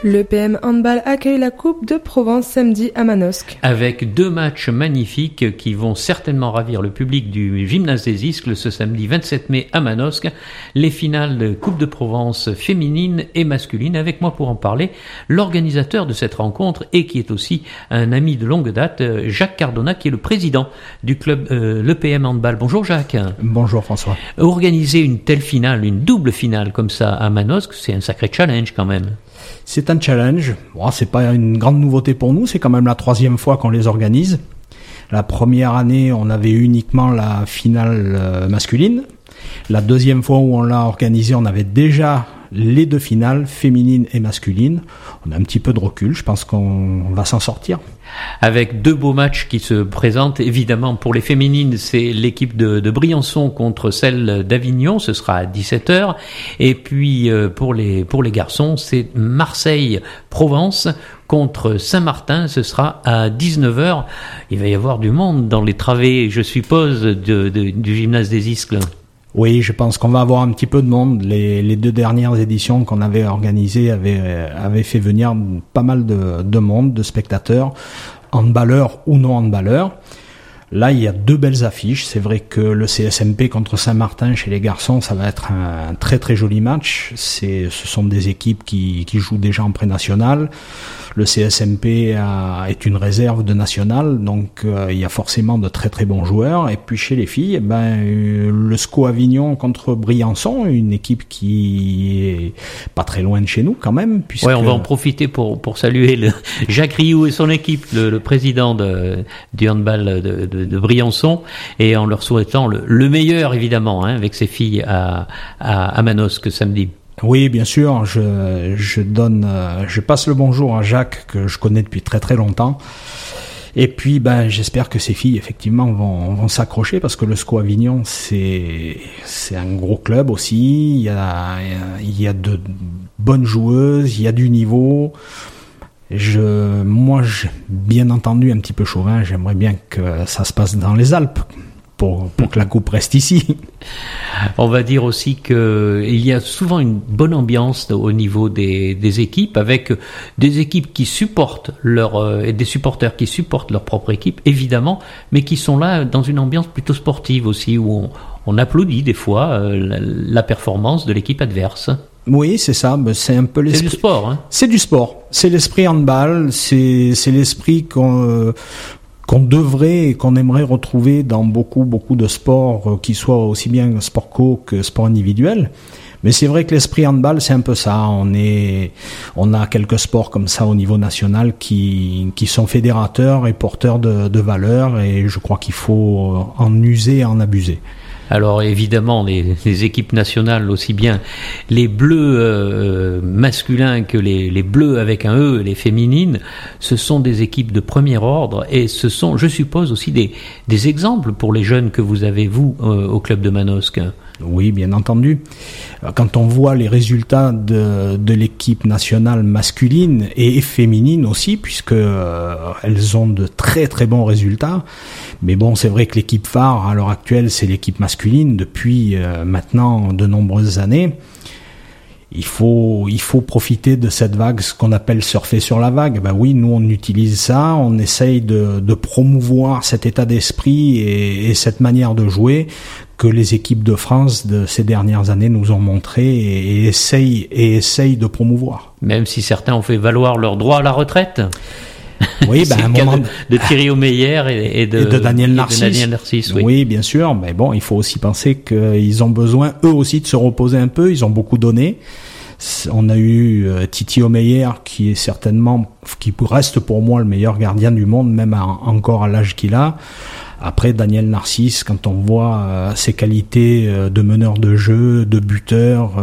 Le PM Handball accueille la Coupe de Provence samedi à Manosque. Avec 2 matchs magnifiques qui vont certainement ravir le public du Gymnase des Iscles ce samedi 27 mai à Manosque. Les finales de Coupe de Provence féminine et masculine. Avec moi pour en parler, l'organisateur de cette rencontre et qui est aussi un ami de longue date, Jacques Cardona, qui est le président du club le PM Handball. Bonjour Jacques. Bonjour François. Organiser une telle finale, une double finale comme ça à Manosque, c'est un sacré challenge quand même. C'est un challenge. Bon, c'est pas une grande nouveauté pour nous. C'est quand même la 3e fois qu'on les organise. La première année, on avait uniquement la finale masculine. La 2e fois où on l'a organisé, on avait déjà les 2 finales, féminine et masculine. On a un petit peu de recul. Je pense qu'on va s'en sortir. Avec 2 beaux matchs qui se présentent, évidemment pour les féminines, c'est l'équipe de Briançon contre celle d'Avignon, ce sera à 17h, et puis pour les garçons, c'est Marseille-Provence contre Saint-Martin, ce sera à 19h. Il va y avoir du monde dans les travées, je suppose, du Gymnase des Iscles. Oui, je pense qu'on va avoir un petit peu de monde. Les 2 dernières éditions qu'on avait organisées avaient fait venir pas mal de monde, de spectateurs, handballeurs ou non handballeurs. Là, il y a 2 belles affiches. C'est vrai que le CSMP contre Saint-Martin chez les garçons, ça va être un très très joli match. Ce sont des équipes qui jouent déjà en pré-national. Le CSMP est une réserve de national, donc il y a forcément de très très bons joueurs. Et puis chez les filles, le SCO Avignon contre Briançon, une équipe qui est pas très loin de chez nous quand même. Ouais, on va en profiter pour saluer Jacques Rioux et son équipe, le président du handball de Briançon, et en leur souhaitant le meilleur évidemment, avec ses filles à Manosque samedi. Oui, bien sûr, je passe le bonjour à Jacques, que je connais depuis très très longtemps. Et puis, j'espère que ces filles, effectivement, vont s'accrocher, parce que le SCO Avignon, c'est un gros club aussi. Il y a de bonnes joueuses, il y a du niveau. Moi, bien entendu, un petit peu chauvin, j'aimerais bien que ça se passe dans les Alpes, pour que la coupe reste ici. On va dire aussi qu'il y a souvent une bonne ambiance au niveau des équipes, avec des équipes qui supportent et des supporters qui supportent leur propre équipe, évidemment, mais qui sont là dans une ambiance plutôt sportive aussi, où on applaudit des fois la performance de l'équipe adverse. Oui, c'est ça. C'est un peu l'esprit. C'est du sport, C'est du sport. C'est l'esprit handball. C'est l'esprit qu'on devrait et qu'on aimerait retrouver dans beaucoup de sports, qui soient aussi bien sport co que sport individuel. Mais c'est vrai que l'esprit handball, c'est un peu ça. On a quelques sports comme ça au niveau national qui sont fédérateurs et porteurs de valeurs, et je crois qu'il faut en user et en abuser. Alors évidemment, les équipes nationales, aussi bien les bleus masculins que les bleus avec un E, les féminines, ce sont des équipes de premier ordre, et ce sont, je suppose, aussi des exemples pour les jeunes que vous avez, vous, au club de Manosque. Oui, bien entendu. Quand on voit les résultats de l'équipe nationale masculine et féminine aussi, puisque elles ont de très très bons résultats. Mais bon, c'est vrai que l'équipe phare à l'heure actuelle, c'est l'équipe masculine depuis maintenant de nombreuses années. Il faut profiter de cette vague, ce qu'on appelle surfer sur la vague. Oui, nous on utilise ça, on essaye de promouvoir cet état d'esprit et cette manière de jouer que les équipes de France de ces dernières années nous ont montré et essayent de promouvoir. Même si certains ont fait valoir leur droit à la retraite. Oui, c'est le cas de Thierry Omeyer et de Daniel Narcisse. Oui, bien sûr. Mais bon, il faut aussi penser qu'ils ont besoin, eux aussi, de se reposer un peu. Ils ont beaucoup donné. On a eu Titi Omeyer, qui reste pour moi le meilleur gardien du monde, même encore à l'âge qu'il a. Après, Daniel Narcisse, quand on voit ses qualités de meneur de jeu, de buteur,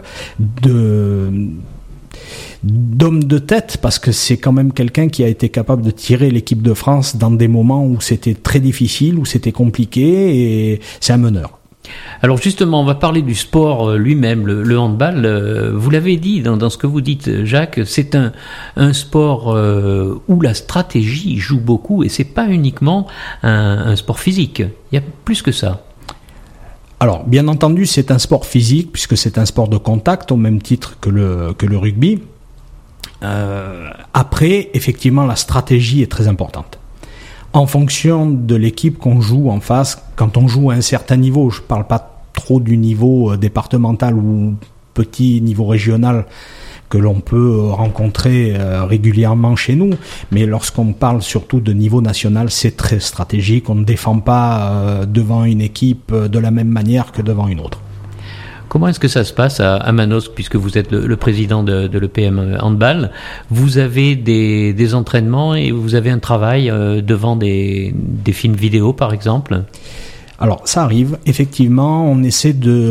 d'homme de tête, parce que c'est quand même quelqu'un qui a été capable de tirer l'équipe de France dans des moments où c'était très difficile, où c'était compliqué, et c'est un meneur. Alors justement, on va parler du sport lui-même, le handball. Vous l'avez dit dans ce que vous dites, Jacques, c'est un sport où la stratégie joue beaucoup, et c'est pas uniquement un sport physique. Il y a plus que ça. Alors, bien entendu, c'est un sport physique, puisque c'est un sport de contact, au même titre que le rugby. Après, effectivement, la stratégie est très importante. En fonction de l'équipe qu'on joue en face, quand on joue à un certain niveau, je parle pas trop du niveau départemental ou petit niveau régional que l'on peut rencontrer régulièrement chez nous, mais lorsqu'on parle surtout de niveau national, c'est très stratégique. On ne défend pas devant une équipe de la même manière que devant une autre. Comment est-ce que ça se passe à Manosque, puisque vous êtes le président de l'EPM Handball? Vous avez des entraînements et vous avez un travail devant des films vidéo, par exemple? Alors, ça arrive. Effectivement, on essaie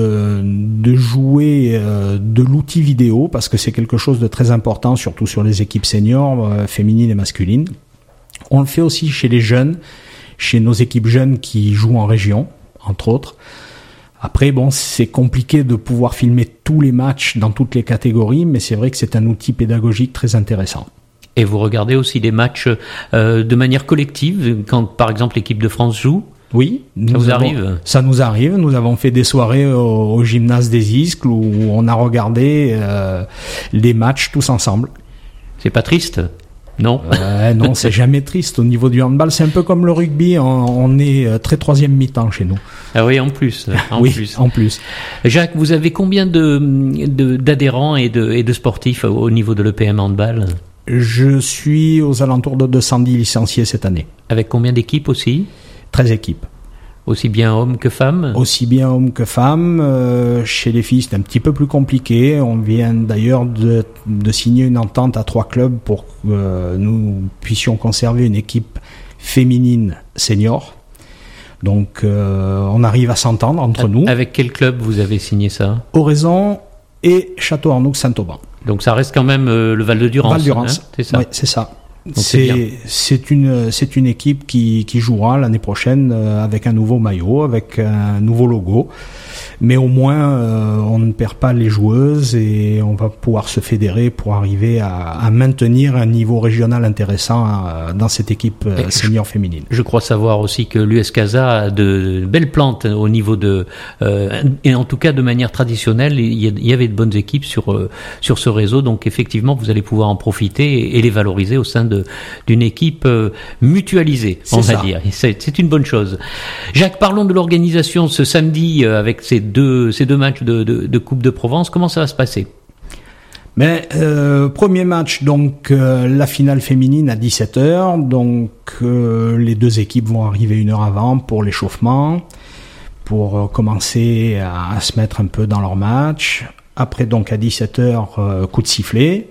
de jouer de l'outil vidéo parce que c'est quelque chose de très important, surtout sur les équipes seniors, féminines et masculines. On le fait aussi chez les jeunes, chez nos équipes jeunes qui jouent en région, entre autres. Après, bon, c'est compliqué de pouvoir filmer tous les matchs dans toutes les catégories, mais c'est vrai que c'est un outil pédagogique très intéressant. Et vous regardez aussi des matchs de manière collective, quand par exemple l'équipe de France joue? Oui, ça nous arrive. Nous avons fait des soirées au gymnase des Iscles où on a regardé les matchs tous ensemble. C'est pas triste? Non. Non, c'est jamais triste. Au niveau du handball, c'est un peu comme le rugby. On est très troisième mi-temps chez nous. Ah oui, en plus. En plus. Jacques, vous avez combien d'adhérents et de sportifs au niveau de l'EPM Handball? Je suis aux alentours de 210 licenciés cette année. Avec combien d'équipes aussi? 13 équipes. Aussi bien hommes que femmes? Aussi bien hommes que femmes. Chez les filles, c'est un petit peu plus compliqué. On vient d'ailleurs de signer une entente à 3 clubs pour que nous puissions conserver une équipe féminine senior. Donc, on arrive à s'entendre entre nous. Avec quel club vous avez signé ça? Oraison et Château-Arnoux-Saint-Auban. Donc, ça reste quand même le Val-de-Durance. Val-de-Durance, hein, c'est ça. Oui, c'est ça. Donc c'est une équipe qui jouera l'année prochaine avec un nouveau maillot, avec un nouveau logo. Mais au moins, on ne perd pas les joueuses et on va pouvoir se fédérer pour arriver à maintenir un niveau régional intéressant dans cette équipe senior féminine. Je crois savoir aussi que l'US Casa a de belles plantes au niveau et en tout cas de manière traditionnelle, il y avait de bonnes équipes sur ce réseau. Donc effectivement, vous allez pouvoir en profiter et les valoriser au sein d'une équipe mutualisée, on va dire. C'est une bonne chose. Jacques, parlons de l'organisation ce samedi avec ces deux matchs de Coupe de Provence. Comment ça va se passer? Premier match, donc la finale féminine à 17h. Donc les deux équipes vont arriver 1 heure avant pour l'échauffement, pour commencer à se mettre un peu dans leur match. Après, donc à 17h, coup de sifflet.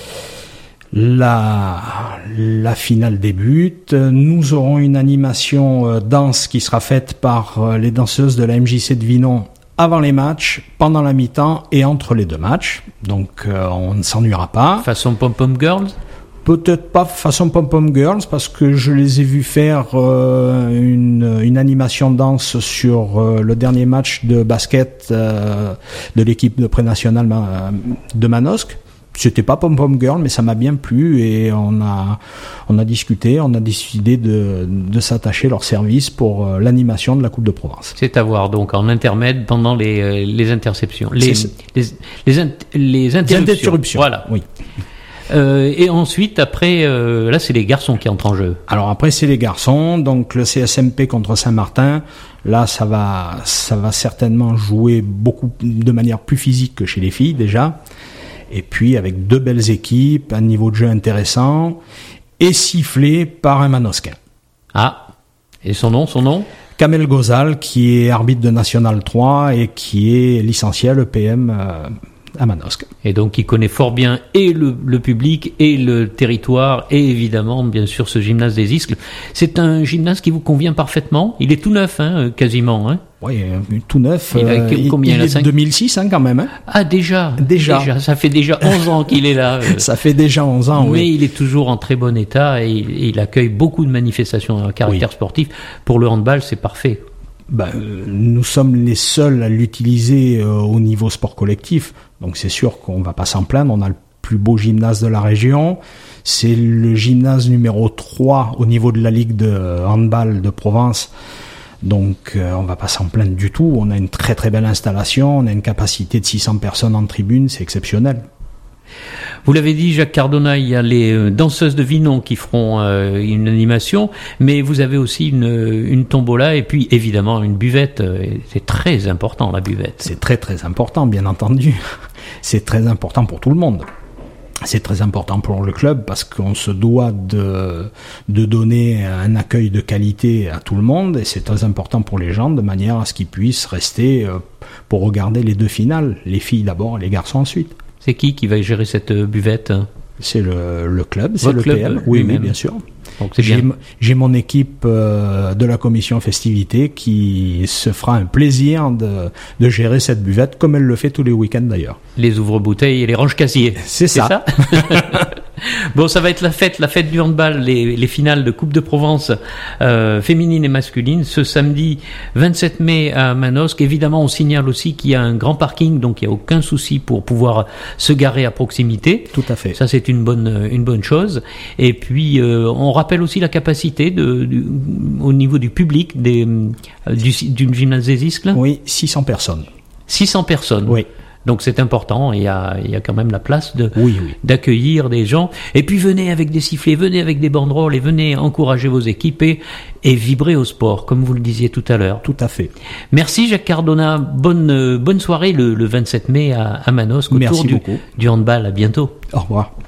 La finale débute. Nous aurons une animation danse qui sera faite par les danseuses de la MJC de Vinon avant les matchs, pendant la mi-temps et entre les deux matchs. Donc on ne s'ennuiera pas. Façon Pom-Pom Girls? Peut-être pas façon Pom-Pom Girls parce que je les ai vus faire une animation danse sur le dernier match de basket de l'équipe de pré-nationale de Manosque. C'était pas Pom-Pom Girl, mais ça m'a bien plu et on a discuté, on a décidé de s'attacher leur service pour l'animation de la Coupe de Provence. C'est à voir donc en intermède pendant les interceptions, les interruptions. Voilà. Oui. Et ensuite, après, là, c'est les garçons qui entrent en jeu. Alors après, c'est les garçons. Donc le CSMP contre Saint-Martin. Là, ça va certainement jouer de manière plus physique que chez les filles déjà. Et puis avec 2 belles équipes, un niveau de jeu intéressant et sifflé par un Manosquin. Ah, et son nom? Kamel Gozal, qui est arbitre de National 3 et qui est licencié à l'EPM à Manosque. Et donc il connaît fort bien et le public et le territoire et évidemment bien sûr ce gymnase des Iscles. C'est un gymnase qui vous convient parfaitement. Il est tout neuf, quasiment. Oui, tout neuf. Il est 2006 quand même. Ah déjà. Ça fait déjà 11 ans qu'il est là. Ça fait déjà 11 ans, mais il est toujours en très bon état et il accueille beaucoup de manifestations à caractère sportif. Pour le handball, c'est parfait. Nous sommes les seuls à l'utiliser au niveau sport collectif. Donc c'est sûr qu'on va pas s'en plaindre. On a le plus beau gymnase de la région. C'est le gymnase numéro 3 au niveau de la Ligue de handball de Provence. Donc on va pas s'en plaindre du tout. On a une très très belle installation. On a une capacité de 600 personnes en tribune. C'est exceptionnel. Vous l'avez dit, Jacques Cardona, il y a les danseuses de Vinon qui feront une animation, mais vous avez aussi une tombola et puis évidemment une buvette. C'est très important, la buvette. C'est très très important, bien entendu. C'est très important pour tout le monde. C'est très important pour le club parce qu'on se doit de donner un accueil de qualité à tout le monde, et c'est très important pour les gens de manière à ce qu'ils puissent rester pour regarder les 2 finales. Les filles d'abord et les garçons ensuite. C'est qui va gérer cette buvette? C'est le club, c'est Votre le club PM. Oui, bien sûr. Donc c'est bien. J'ai mon équipe de la commission festivité qui se fera un plaisir de gérer cette buvette comme elle le fait tous les week-ends d'ailleurs. Les ouvre-bouteilles et les range-casiers. C'est ça. Bon, ça va être la fête du handball, les finales de Coupe de Provence féminine et masculine, ce samedi 27 mai à Manosque. Évidemment, on signale aussi qu'il y a un grand parking, donc il n'y a aucun souci pour pouvoir se garer à proximité. Tout à fait. Ça, c'est une bonne chose. Et puis, on rappelle aussi la capacité au niveau du public du gymnase des Iscles. Oui, 600 personnes. 600 personnes. Oui. Donc c'est important, il y a quand même la place oui. d'accueillir des gens. Et puis venez avec des sifflets, venez avec des banderoles et venez encourager vos équipes et vibrer au sport, comme vous le disiez tout à l'heure. Tout à fait. Merci Jacques Cardona, bonne soirée le 27 mai à Manosque autour du handball. À bientôt. Au revoir.